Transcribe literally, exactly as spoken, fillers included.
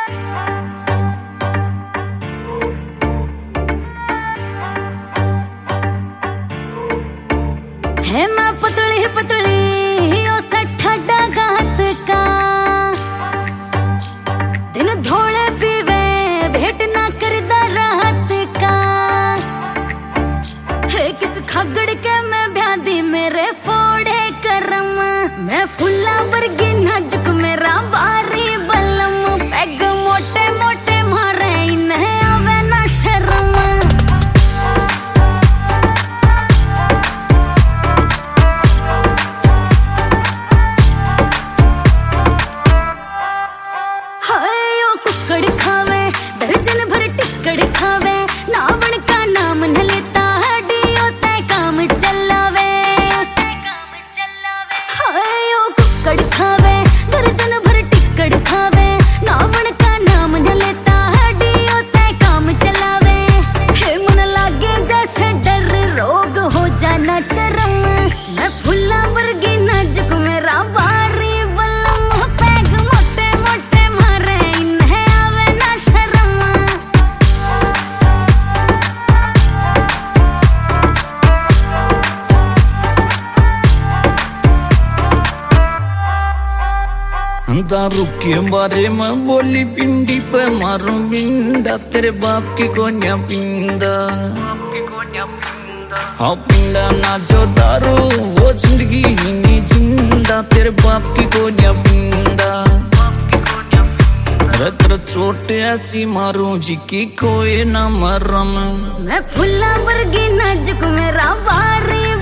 है मैं पतली पतली ओ सठा डागात का दिन धोले पीवे भेंट ना करदा रात का है किस खगड़ के मैं ब्यादी मेरे फोड़े करम मैं फुल्ला वर्गी नाजुक मेरा बारी बलम पैग मोटे मोटे मारे इन्हें आवे ना शर्म खावे दर्जन भर टिक्कड़ खावे नावण का नाम न लेता हड्डियों तय काम चलावे हाय ओ कुक्कड़ खावे दर्जन भर टिक्कड़ खावे नावण का नाम न लेता हड्डियों तय काम चलावे हे मन लागे जैसे डर रोग हो जाना चरम मैं फुल्ला वर्गी नाजुक मेरा बारी बलम पैग मोटे मोटे मारे दारू के बारे में बोली पिंडी पे मारू बिंदा तेरे बाप की कोन्या पिंदा हाँ पिंदा ना जो दारू वो जिंदगी ही नहीं जिंदा तेरे बाप की कोन्या पिंदा रत रत चोट ऐसी मारू जी की कोई ना मरम मैं फुल्ला वर्गी नाजुक मेरा बारी